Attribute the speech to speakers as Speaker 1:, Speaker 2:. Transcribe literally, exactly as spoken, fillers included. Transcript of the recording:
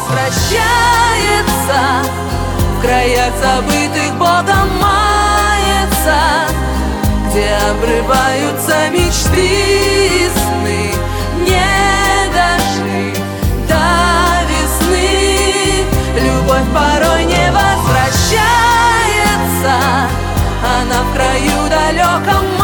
Speaker 1: возвращается, в краях забытых Богом мается, где обрываются мечты и сны. Не дожили до весны, любовь порой не возвращается, она в краю далеком